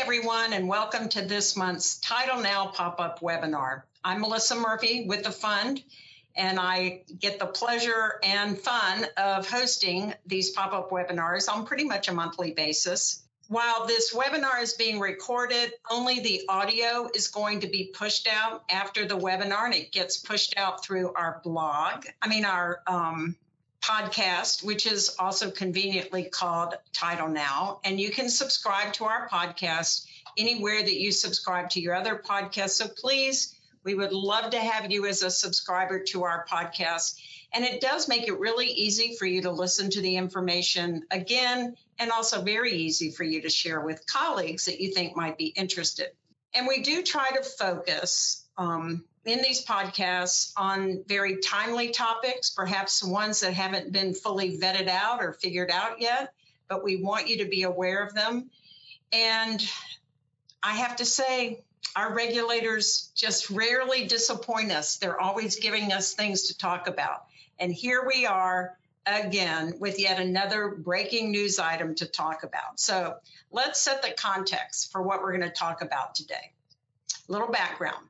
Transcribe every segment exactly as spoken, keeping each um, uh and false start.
everyone, and welcome to this month's Title Now pop-up webinar. I'm Melissa Murphy with the fund, and I get the pleasure and fun of hosting these pop-up webinars on pretty much a monthly basis. While this webinar is being recorded, only the audio is going to be pushed out after the webinar, and it gets pushed out through our blog, I mean our um, podcast, which is also conveniently called Title Now. And you can subscribe to our podcast anywhere that you subscribe to your other podcasts. So please, we would love to have you as a subscriber to our podcast. And it does make it really easy for you to listen to the information again, and also very easy for you to share with colleagues that you think might be interested. And we do try to focus um, in these podcasts on very timely topics, perhaps ones that haven't been fully vetted out or figured out yet, but we want you to be aware of them. And I have to say, our regulators just rarely disappoint us. They're always giving us things to talk about. And here we are again with yet another breaking news item to talk about. So let's set the context for what we're going to talk about today. A little background.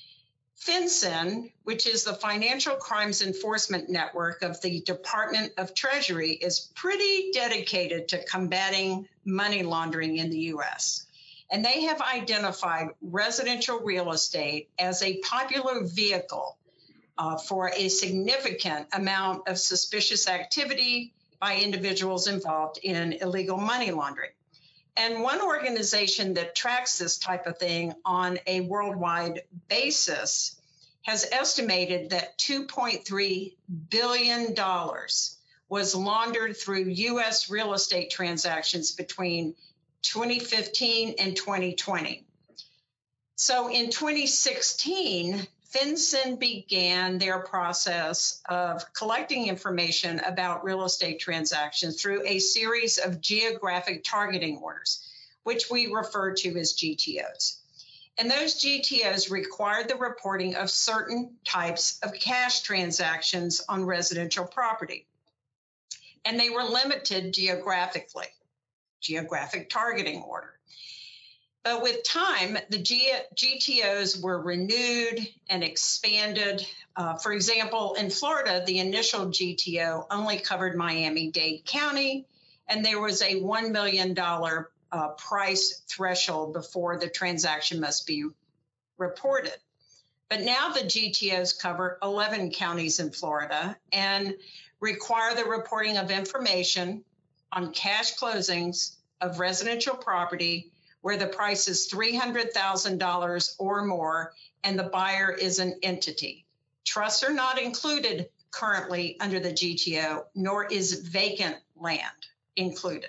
FinCEN, which is the Financial Crimes Enforcement Network of the Department of Treasury, is pretty dedicated to combating money laundering in the U S. And they have identified residential real estate as a popular vehicle uh, for a significant amount of suspicious activity by individuals involved in illegal money laundering. And one organization that tracks this type of thing on a worldwide basis has estimated that two point three billion dollars was laundered through U S real estate transactions between twenty fifteen and twenty twenty. So in twenty sixteen, FinCEN began their process of collecting information about real estate transactions through a series of geographic targeting orders, which we refer to as G T Os. And those G T Os required the reporting of certain types of cash transactions on residential property. And they were limited geographically, geographic targeting order. But with time, the G GTOs were renewed and expanded. Uh, for example, in Florida, the initial G T O only covered Miami-Dade County, and there was a one million dollars uh, price threshold before the transaction must be reported. But now the G T Os cover eleven counties in Florida and require the reporting of information on cash closings of residential property where the price is three hundred thousand dollars or more and the buyer is an entity. Trusts are not included currently under the G T O, nor is vacant land included.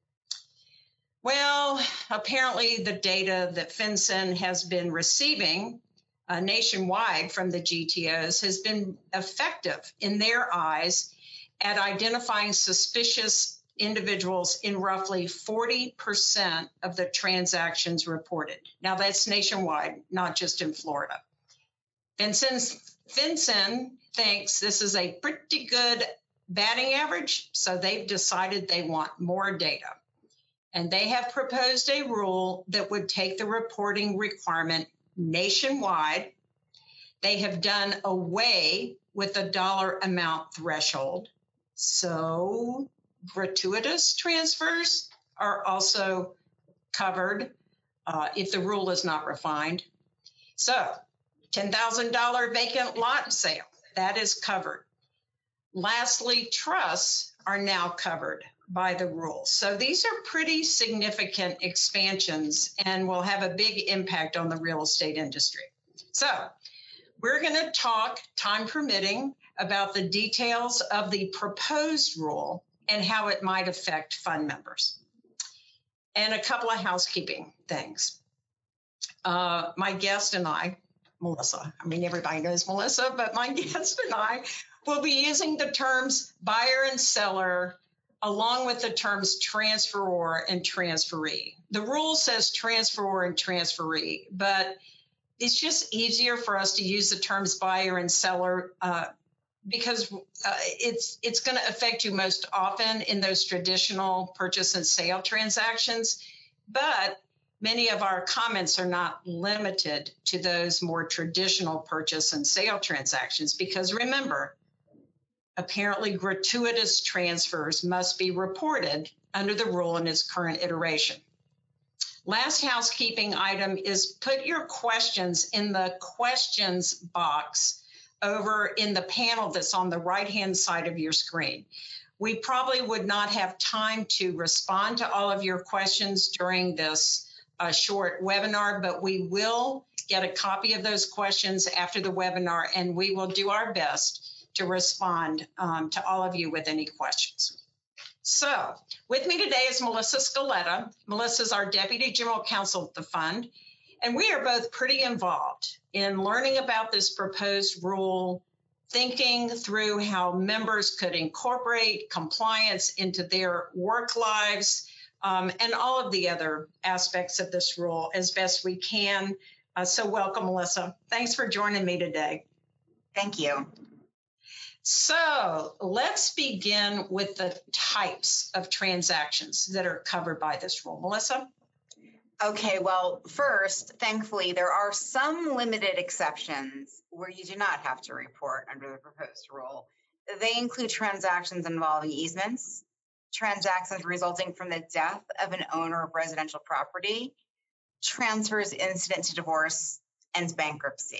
Well, apparently the data that FinCEN has been receiving uh, nationwide from the G T Os has been effective in their eyes at identifying suspicious individuals in roughly forty percent of the transactions reported. Now that's nationwide, not just in Florida. FinCEN, FinCEN thinks this is a pretty good batting average, so they've decided they want more data. And they have proposed a rule that would take the reporting requirement nationwide. They have done away with the dollar amount threshold. So gratuitous transfers are also covered uh, if the rule is not refined. So ten thousand dollars vacant lot sale, that is covered. Lastly, trusts are now covered by the rules. So these are pretty significant expansions and will have a big impact on the real estate industry. So we're going to talk, time permitting, about the details of the proposed rule and how it might affect fund members. And a couple of housekeeping things. Uh, my guest and I, Melissa, I mean, everybody knows Melissa, but my guest and I will be using the terms buyer and seller along with the terms transferor and transferee. The rule says transferor and transferee, but it's just easier for us to use the terms buyer and seller uh, because uh, it's it's going to affect you most often in those traditional purchase and sale transactions. But many of our comments are not limited to those more traditional purchase and sale transactions, because remember, apparently gratuitous transfers must be reported under the rule in its current iteration. Last housekeeping item is put your questions in the questions box over in the panel that's on the right-hand side of your screen. We probably would not have time to respond to all of your questions during this uh, short webinar, but we will get a copy of those questions after the webinar, and we will do our best to respond um, to all of you with any questions. So with me today is Melissa Scaletta. Melissa's our Deputy General Counsel at the fund, and we are both pretty involved in learning about this proposed rule, thinking through how members could incorporate compliance into their work lives, um, and all of the other aspects of this rule as best we can. Uh, so welcome, Melissa. Thanks for joining me today. Thank you. So let's begin with the types of transactions that are covered by this rule. Melissa? Okay, well, first, thankfully, there are some limited exceptions where you do not have to report under the proposed rule. They include transactions involving easements, transactions resulting from the death of an owner of residential property, transfers incident to divorce, and bankruptcy.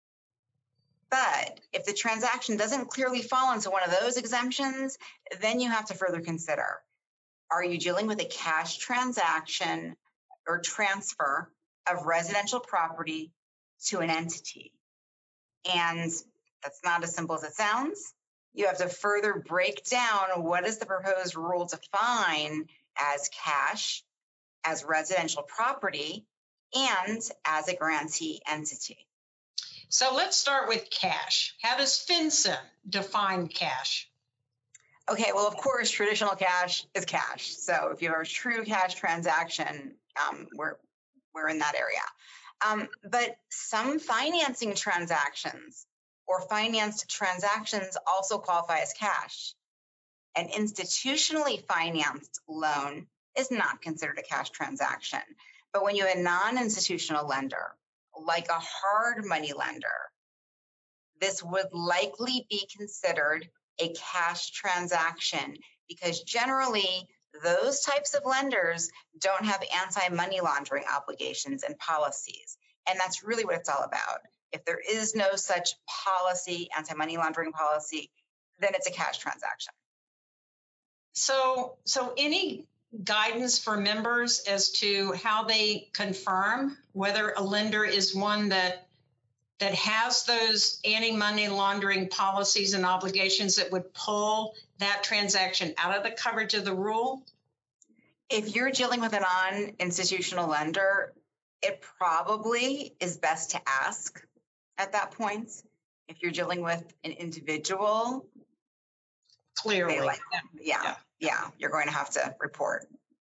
But if the transaction doesn't clearly fall into one of those exemptions, then you have to further consider, are you dealing with a cash transaction or transfer of residential property to an entity? And that's not as simple as it sounds. You have to further break down what does the proposed rule define as cash, as residential property, and as a grantee entity. So let's start with cash. How does FinCEN define cash? Okay, well, of course, traditional cash is cash. So if you have a true cash transaction, um, we're, we're in that area. Um, but some financing transactions or financed transactions also qualify as cash. An institutionally financed loan is not considered a cash transaction. But when you have a non-institutional lender, like a hard money lender, this would likely be considered a cash transaction because generally those types of lenders don't have anti-money laundering obligations and policies. And that's really what it's all about. If there is no such policy, anti-money laundering policy, then it's a cash transaction. So, so any guidance for members as to how they confirm whether a lender is one that that has those anti-money laundering policies and obligations that would pull that transaction out of the coverage of the rule? If you're dealing with a non-institutional lender, it probably is best to ask at that point. If you're dealing with an individual, clearly, like, yeah, yeah, yeah, you're going to have to report.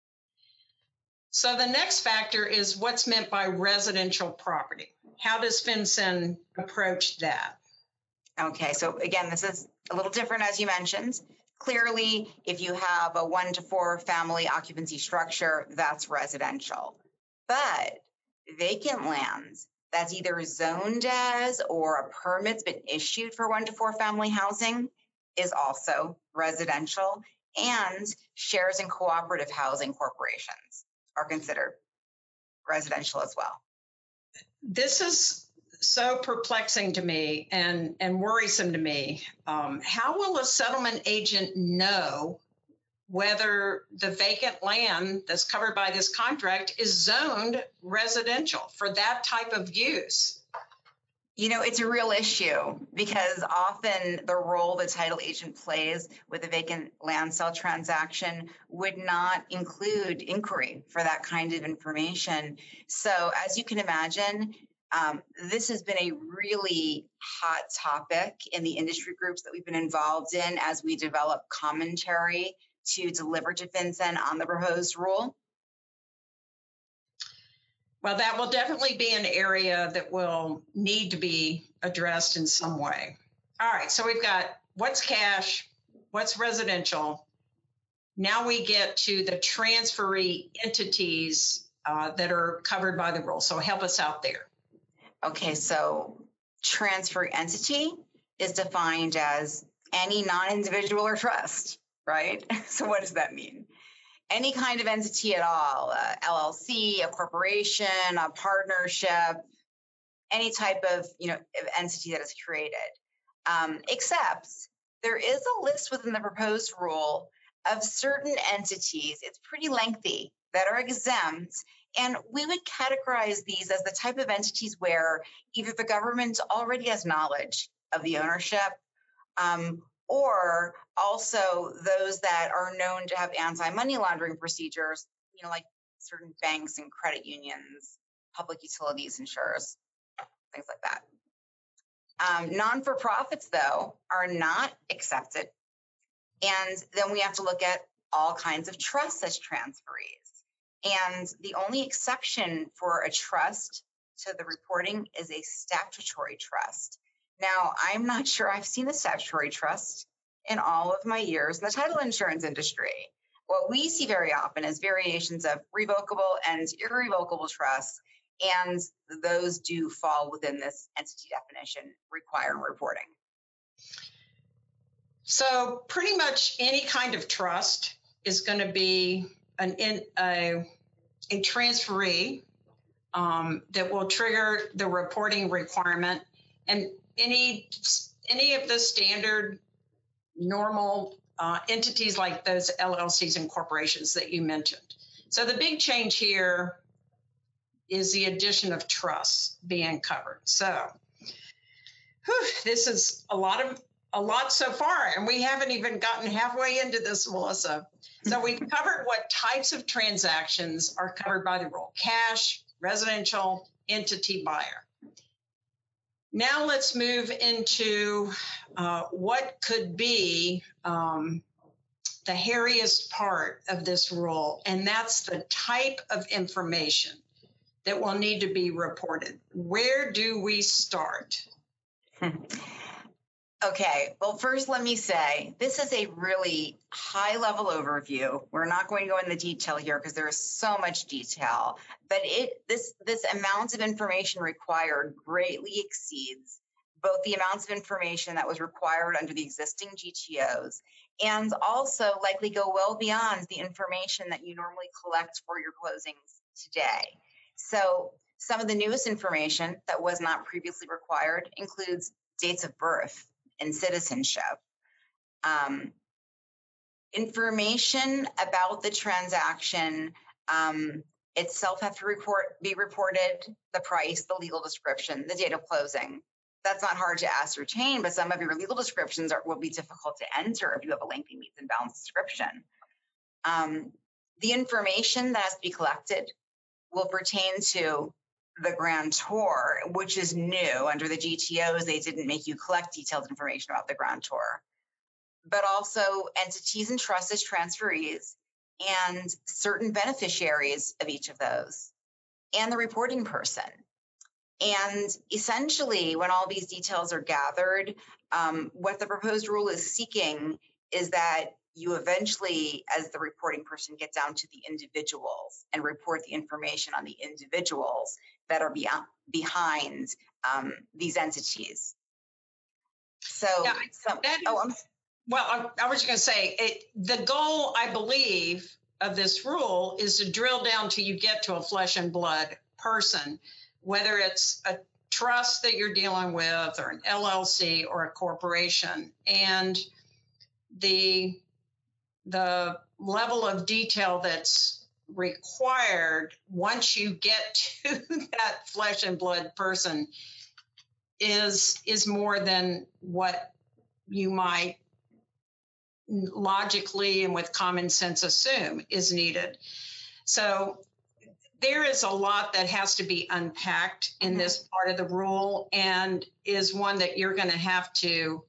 So the next factor is what's meant by residential property. How does FinCEN approach that? Okay, so again, this is a little different as you mentioned. Clearly, if you have a one to four family occupancy structure, that's residential. But vacant lands that's either zoned as or a permit's been issued for one to four family housing is also residential, and shares in cooperative housing corporations are considered residential as well. This is so perplexing to me and, and worrisome to me. Um, how will a settlement agent know whether the vacant land that's covered by this contract is zoned residential for that type of use? You know, it's a real issue because often the role the title agent plays with a vacant land sale transaction would not include inquiry for that kind of information. So as you can imagine, um, this has been a really hot topic in the industry groups that we've been involved in as we develop commentary to deliver to FinCEN on the proposed rule. Well, that will definitely be an area that will need to be addressed in some way. All right, so we've got what's cash, what's residential. Now we get to the transferee entities uh, that are covered by the rule. So help us out there. Okay, so transfer entity is defined as any non-individual or trust, right? So what does that mean? Any kind of entity at all, a L L C, a corporation, a partnership, any type of, you know, entity that is created. Um, except there is a list within the proposed rule of certain entities, it's pretty lengthy, that are exempt. And we would categorize these as the type of entities where either the government already has knowledge of the ownership, um, or also those that are known to have anti-money laundering procedures, you know, like certain banks and credit unions, public utilities, insurers, things like that. Um, non-for-profits, though, are not accepted. And then we have to look at all kinds of trusts as transferees. And the only exception for a trust to the reporting is a statutory trust. Now, I'm not sure I've seen a statutory trust in all of my years in the title insurance industry. What we see very often is variations of revocable and irrevocable trusts, and those do fall within this entity definition requiring reporting. So pretty much any kind of trust is going to be an in, a, a transferee um, that will trigger the reporting requirement, and any any of the standard normal uh, entities like those L L Cs and corporations that you mentioned. So the big change here is the addition of trusts being covered. So whew, this is a lot of a lot so far, and we haven't even gotten halfway into this, Melissa. So we've covered what types of transactions are covered by the rule: cash, residential, entity, buyer. Now let's move into uh, what could be um, the hairiest part of this rule, and that's the type of information that will need to be reported. Where do we start? Okay, well, first let me say, this is a really high-level overview. We're not going to go into detail here because there is so much detail, but it this this amount of information required greatly exceeds both the amounts of information that was required under the existing G T Os and also likely go well beyond the information that you normally collect for your closings today. So some of the newest information that was not previously required includes dates of birth and citizenship. Um, information about the transaction um, itself have to report, be reported, the price, the legal description, the date of closing. That's not hard to ascertain, but some of your legal descriptions are, will be difficult to enter if you have a lengthy means and bounds description. Um, the information that has to be collected will pertain to the grantor, which is new. Under the G T Os, they didn't make you collect detailed information about the grantor, but also entities and trusts as transferees and certain beneficiaries of each of those, and the reporting person. And essentially, when all these details are gathered, um, what the proposed rule is seeking is that you eventually, as the reporting person, get down to the individuals and report the information on the individuals that are beyond, behind um, these entities. So, yeah, so that is, oh, I'm, well, I, I was going to say, it, the goal, I believe, of this rule is to drill down till you get to a flesh and blood person, whether it's a trust that you're dealing with or an L L C or a corporation. And the the level of detail that's required once you get to that flesh and blood person is is more than what you might logically and with common sense assume is needed. So there is a lot that has to be unpacked in mm-hmm. this part of the rule, and is one that you're going to have to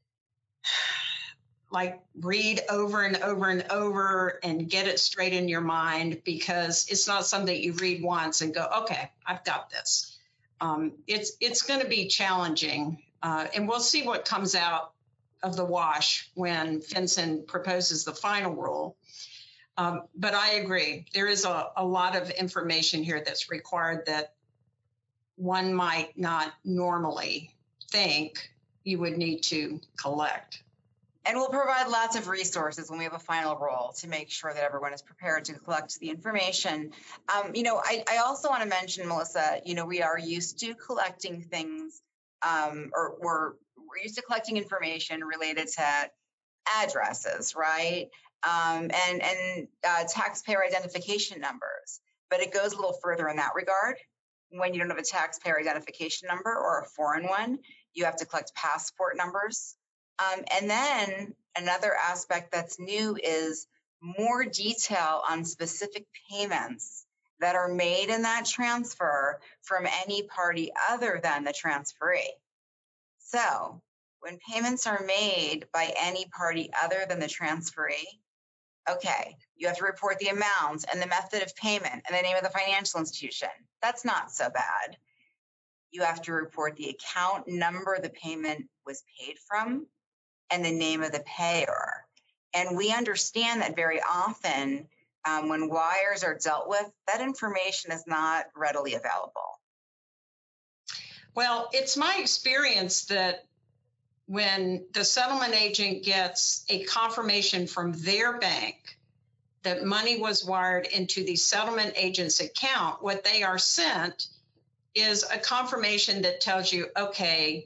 like read over and over and over and get it straight in your mind, because it's not something you read once and go, okay, I've got this. Um, it's it's going to be challenging, uh, and we'll see what comes out of the wash when FinCEN proposes the final rule. Um, but I agree. There is a, a lot of information here that's required that one might not normally think you would need to collect. And we'll provide lots of resources when we have a final rule to make sure that everyone is prepared to collect the information. Um, you know, I, I also want to mention, Melissa, you know, we are used to collecting things, um, or we're, we're used to collecting information related to addresses, right? Um, and and uh, taxpayer identification numbers. But it goes a little further in that regard. When you don't have a taxpayer identification number or a foreign one, you have to collect passport numbers. Um, and then another aspect that's new is more detail on specific payments that are made in that transfer from any party other than the transferee. So when payments are made by any party other than the transferee, okay, you have to report the amount and the method of payment and the name of the financial institution. That's not so bad. You have to report the account number the payment was paid from and the name of the payer. And we understand that very often um, when wires are dealt with, that information is not readily available. Well, it's my experience that when the settlement agent gets a confirmation from their bank that money was wired into the settlement agent's account, what they are sent is a confirmation that tells you, okay,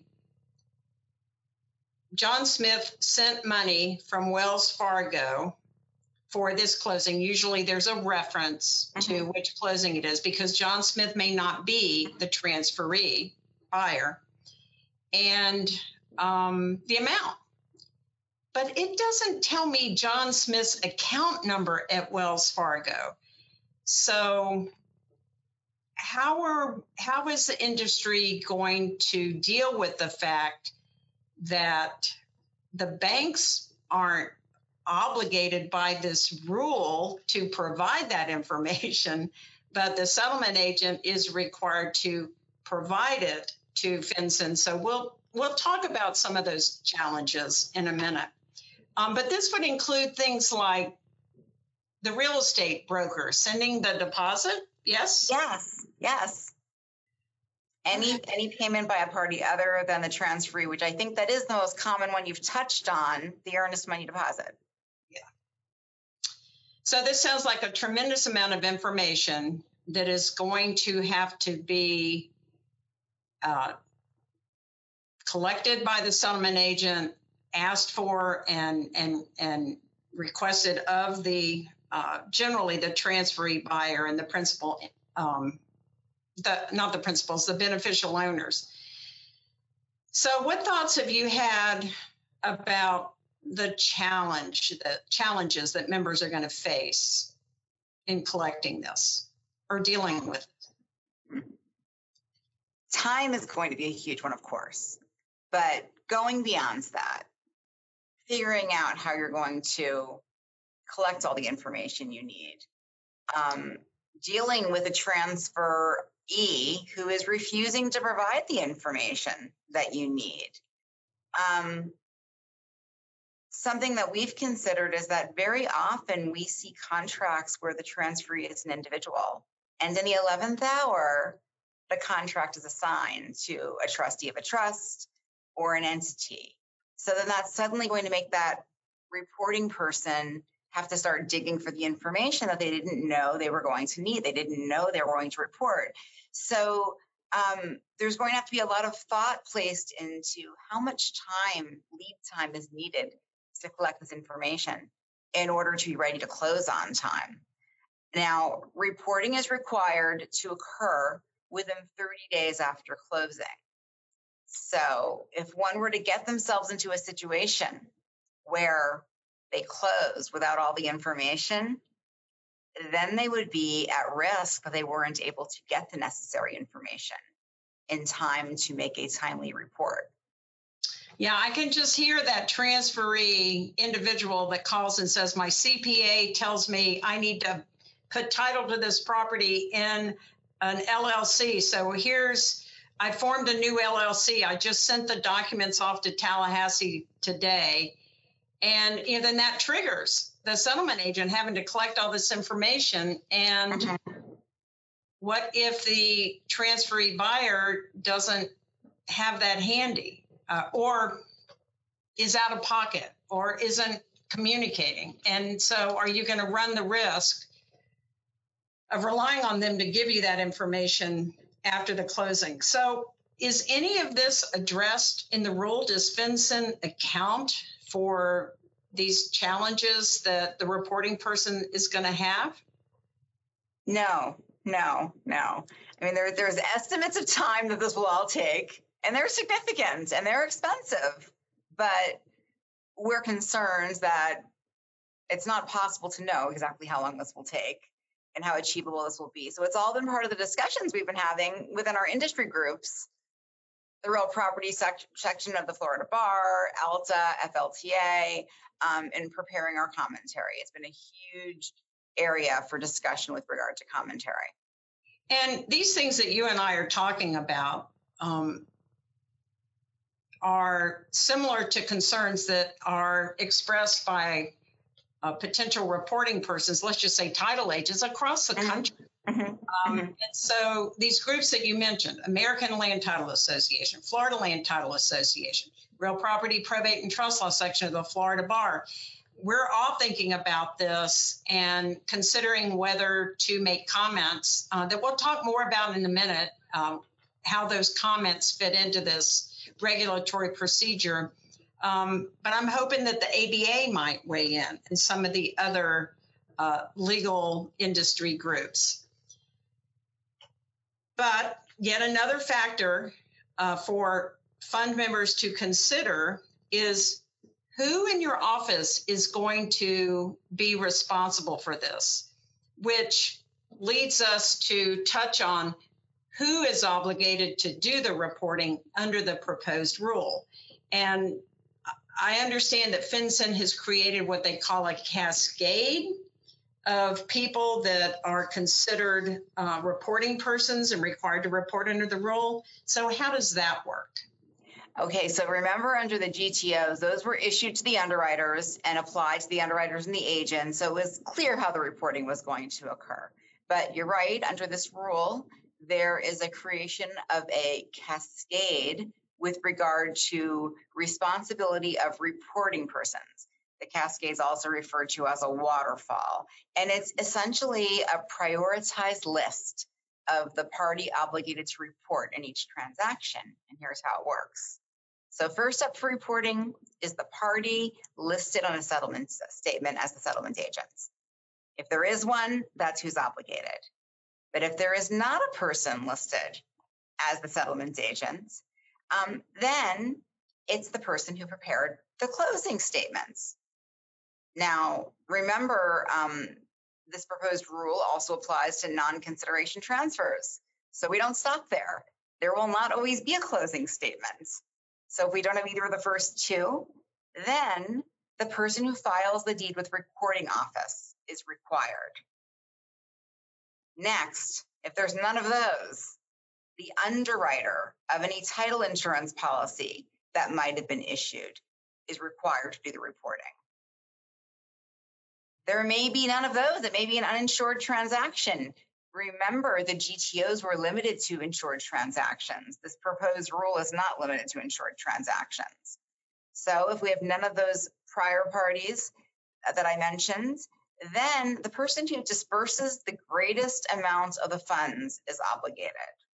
John Smith sent money from Wells Fargo for this closing. Usually there's a reference mm-hmm. to which closing it is because John Smith may not be the transferee buyer, and um, the amount. But it doesn't tell me John Smith's account number at Wells Fargo. So how are how is the industry going to deal with the fact that the banks aren't obligated by this rule to provide that information, but the settlement agent is required to provide it to FinCEN? So we'll we'll talk about some of those challenges in a minute. Um, but this would include things like the real estate broker sending the deposit. Yes. Yes. Yes. Any Okay. any payment by a party other than the transferee, which I think that is the most common one you've touched on, the earnest money deposit. Yeah. So this sounds like a tremendous amount of information that is going to have to be uh, collected by the settlement agent, asked for and and and requested of the uh, generally the transferee buyer and the principal, um, the not the principals, the beneficial owners. So, what thoughts have you had about the challenge, the challenges that members are going to face in collecting this or dealing with it? Time is going to be a huge one, of course, but going beyond that, figuring out how you're going to collect all the information you need, um, dealing with a transferee who is refusing to provide the information that you need. Um, something that we've considered is that very often we see contracts where the transferee is an individual, and in the eleventh hour, the contract is assigned to a trustee of a trust or an entity. So then that's suddenly going to make that reporting person have to start digging for the information that they didn't know they were going to need. They didn't know they were going to report. So um, there's going to have to be a lot of thought placed into how much time, lead time is needed to collect this information in order to be ready to close on time. Now, reporting is required to occur within thirty days after closing. So if one were to get themselves into a situation where they close without all the information, then they would be at risk that they weren't able to get the necessary information in time to make a timely report. Yeah, I can just hear that transferee individual that calls and says, my C P A tells me I need to put title to this property in an L L C. So here's, I formed a new L L C. I just sent the documents off to Tallahassee today. And you know, then that triggers the settlement agent having to collect all this information. And mm-hmm. what if the transferee buyer doesn't have that handy uh, or is out of pocket or isn't communicating? And so are you going to run the risk of relying on them to give you that information after the closing? So is any of this addressed in the rule? Does FinCEN account for these challenges that the reporting person is going to have? No, no, no. I mean, there, there's estimates of time that this will all take, and they're significant and they're expensive, but we're concerned that it's not possible to know exactly how long this will take and how achievable this will be. So it's all been part of the discussions we've been having within our industry groups, the real property sec- section of the Florida Bar, ALTA, F L T A, um, in preparing our commentary. It's been a huge area for discussion with regard to commentary. And these things that you and I are talking about um, are similar to concerns that are expressed by uh, potential reporting persons, let's just say title agents across the country. Mm-hmm. Um, mm-hmm. And so these groups that you mentioned, American Land Title Association, Florida Land Title Association, Real Property, Probate, and Trust Law section of the Florida Bar, we're all thinking about this and considering whether to make comments uh, that we'll talk more about in a minute, um, how those comments fit into this regulatory procedure. Um, but I'm hoping that the A B A might weigh in and some of the other uh, legal industry groups. But yet another factor uh, for fund members to consider is who in your office is going to be responsible for this, which leads us to touch on who is obligated to do the reporting under the proposed rule. And I understand that FinCEN has created what they call a cascade of people that are considered uh, reporting persons and required to report under the rule. So how does that work? Okay, so remember under the G T Os, those were issued to the underwriters and applied to the underwriters and the agents. So it was clear how the reporting was going to occur. But you're right, under this rule, there is a creation of a cascade with regard to responsibility of reporting persons. The cascade is also referred to as a waterfall. And it's essentially a prioritized list of the party obligated to report in each transaction. And here's how it works. So first up for reporting is the party listed on a settlement statement as the settlement agents. If there is one, that's who's obligated. But if there is not a person listed as the settlement agent, um, then it's the person who prepared the closing statements. Now, remember, um, this proposed rule also applies to non-consideration transfers. So we don't stop there. There will not always be a closing statement. So if we don't have either of the first two, then the person who files the deed with recording office is required. Next, if there's none of those, the underwriter of any title insurance policy that might have been issued is required to do the reporting. There may be none of those. It may be an uninsured transaction. Remember, the G T Os were limited to insured transactions. This proposed rule is not limited to insured transactions. So if we have none of those prior parties that I mentioned, then the person who disperses the greatest amount of the funds is obligated.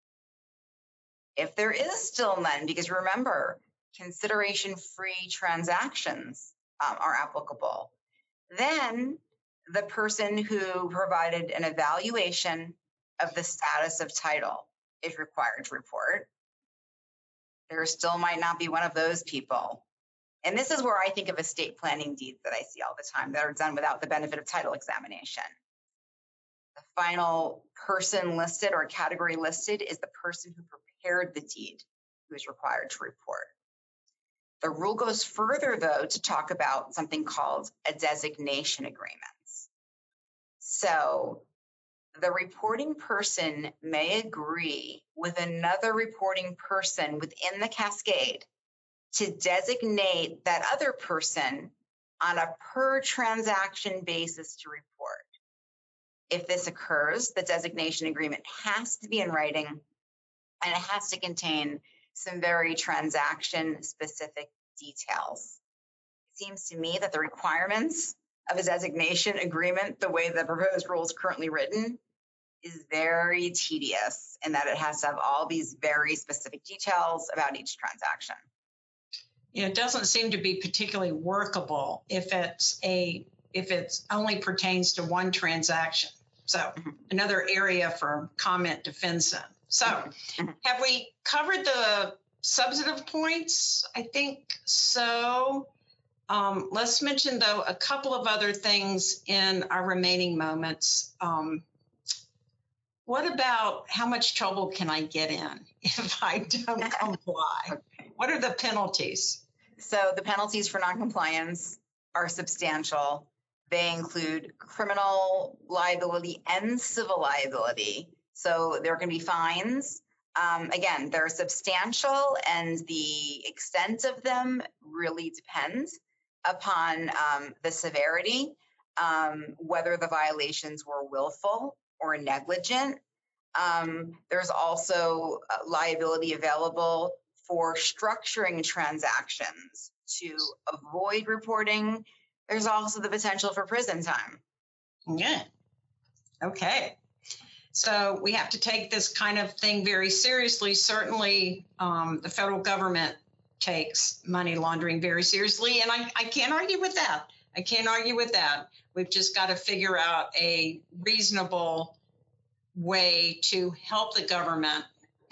If there is still none, because remember, consideration-free transactions um, are applicable, then the person who provided an evaluation of the status of title is required to report. There still might not be one of those people. And this is where I think of estate planning deeds that I see all the time that are done without the benefit of title examination. The final person listed or category listed is the person who prepared the deed who is required to report. The rule goes further, though, to talk about something called a designation agreement. So the reporting person may agree with another reporting person within the cascade to designate that other person on a per transaction basis to report. If this occurs, the designation agreement has to be in writing, and it has to contain some very transaction specific details. It seems to me that the requirements of a designation agreement, the way the proposed rule is currently written, is very tedious in that it has to have all these very specific details about each transaction. It doesn't seem to be particularly workable if it's a if it's only pertains to one transaction. So mm-hmm. another area for comment to FinCEN. So mm-hmm. have we covered the substantive points? I think so. Um, let's mention, though, a couple of other things in our remaining moments. Um, what about how much trouble can I get in if I don't comply? Okay. What are the penalties? So the penalties for noncompliance are substantial. They include criminal liability and civil liability. So there are going to be fines. Um, again, they're substantial, and the extent of them really depends upon um, the severity, um, whether the violations were willful or negligent. Um, there's also liability available for structuring transactions to avoid reporting. There's also the potential for prison time. Yeah. Okay. So we have to take this kind of thing very seriously. Certainly, um, the federal government takes money laundering very seriously, and I, I can't argue with that. I can't argue with that. We've just got to figure out a reasonable way to help the government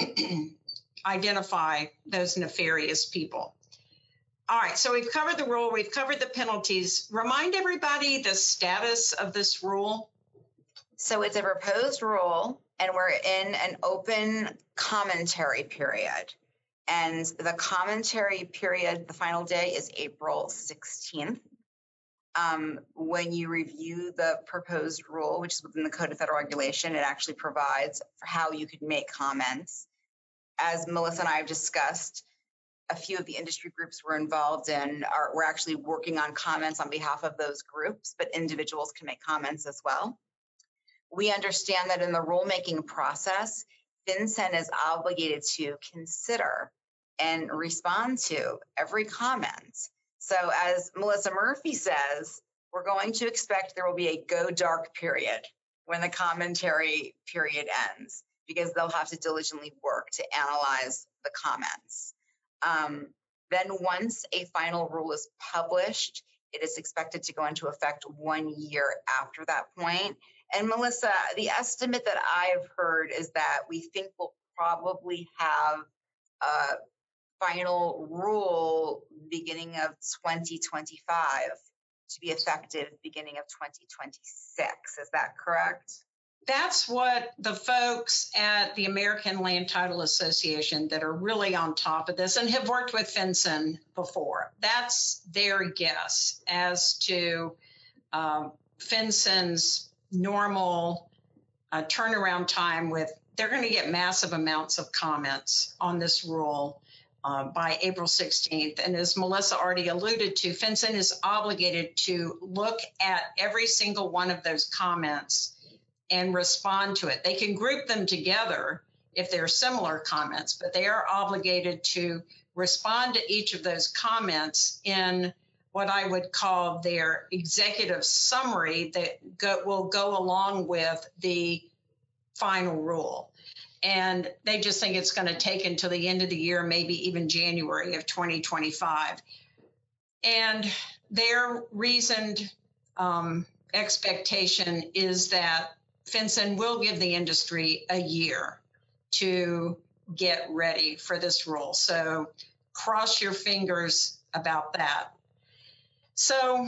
identify those nefarious people. All right, so we've covered the rule, we've covered the penalties. Remind everybody the status of this rule. So it's a proposed rule, and we're in an open commentary period. And the commentary period, the final day is April sixteenth. Um, when you review the proposed rule, which is within the Code of Federal Regulation, it actually provides for how you could make comments. As Melissa and I have discussed, a few of the industry groups we're involved in are we're actually working on comments on behalf of those groups, but individuals can make comments as well. We understand that in the rulemaking process, FinCEN is obligated to consider and respond to every comment. So as Melissa Murphy says, we're going to expect there will be a go dark period when the commentary period ends, because they'll have to diligently work to analyze the comments. Um, then once a final rule is published, it is expected to go into effect one year after that point. And Melissa, the estimate that I've heard is that we think we'll probably have a final rule beginning of twenty twenty-five to be effective beginning of twenty twenty-six. Is that correct? That's what the folks at the American Land Title Association that are really on top of this and have worked with FinCEN before, that's their guess as to uh, FinCEN's normal uh, turnaround time with, they're going to get massive amounts of comments on this rule uh, by April sixteenth. And as Melissa already alluded to, FinCEN is obligated to look at every single one of those comments and respond to it. They can group them together if they're similar comments, but they are obligated to respond to each of those comments in what I would call their executive summary that go, will go along with the final rule. And they just think it's going to take until the end of the year, maybe even January of twenty twenty-five. And their reasoned um, expectation is that FinCEN will give the industry a year to get ready for this rule. So cross your fingers about that. So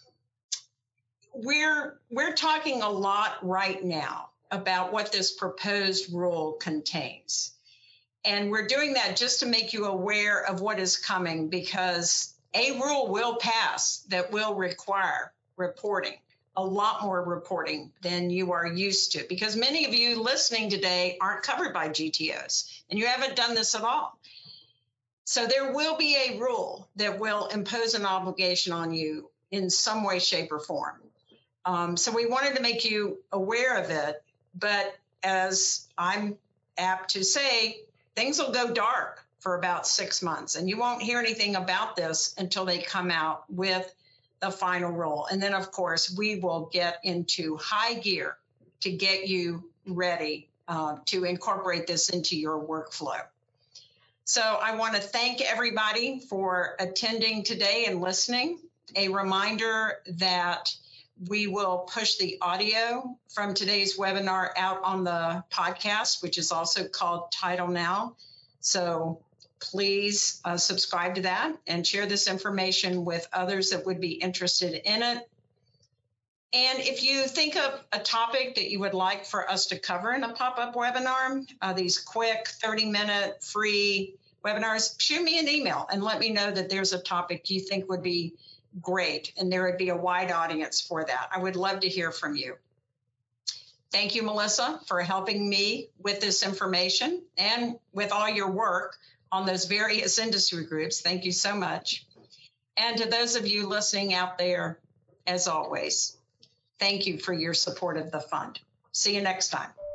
we're we're talking a lot right now about what this proposed rule contains. And we're doing that just to make you aware of what is coming, because a rule will pass that will require reporting, a lot more reporting than you are used to, because many of you listening today aren't covered by G T Os and you haven't done this at all. So there will be a rule that will impose an obligation on you in some way, shape, or form. Um, so we wanted to make you aware of it, but as I'm apt to say, things will go dark for about six months, and you won't hear anything about this until they come out with the final rule. And then, of course, we will get into high gear to get you ready uh, to incorporate this into your workflow. So I want to thank everybody for attending today and listening. A reminder that we will push the audio from today's webinar out on the podcast, which is also called Title Now. So please uh, subscribe to that and share this information with others that would be interested in it. And if you think of a topic that you would like for us to cover in a pop-up webinar, uh, these quick thirty minute free webinars, shoot me an email and let me know that there's a topic you think would be great, and there would be a wide audience for that. I would love to hear from you. Thank you, Melissa, for helping me with this information and with all your work on those various industry groups. Thank you so much. And to those of you listening out there, as always, thank you for your support of the fund. See you next time.